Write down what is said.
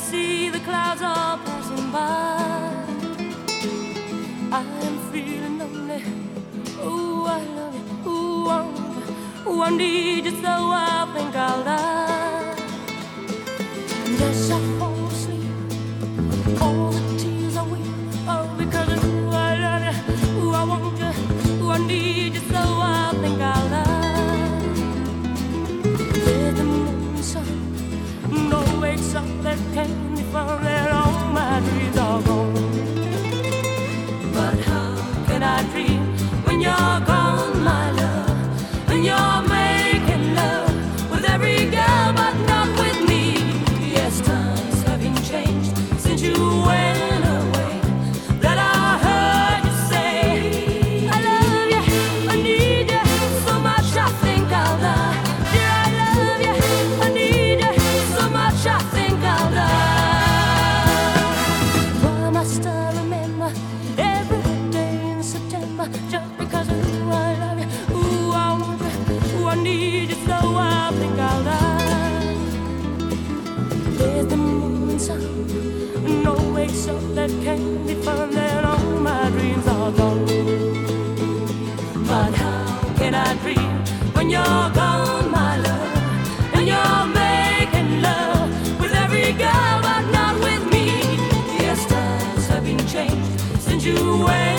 see the clouds are passing by. I am feeling lonely. Ooh, I love you. Ooh, I need you so I think I'll die. Yes, I fall asleep. All the tears I weep. Oh, because of ooh, I love you. Ooh, I want you. Ooh, I need you so I think I'll die. There's the moon and sun. No wakes up that can be found. That all my dreams are gone. But how can I dream when you're gone, my love? When you're making love with every girl, but not with me. Yes, times have been changed since you went away. That I heard you say, I love you, I need you so much I think I'll die. Dear, I love you, I need you so much I think I'll die. Why must I remember every day in September just because of who I love you? Ooh, I want you, ooh, I need you so I think I'll die. There's the moon and sun, no wakes up that can be found, and all my dreams are gone. But how can I dream when you're gone, my love? And you're making love with every girl, but not with me. Yes, times have been changed since you went.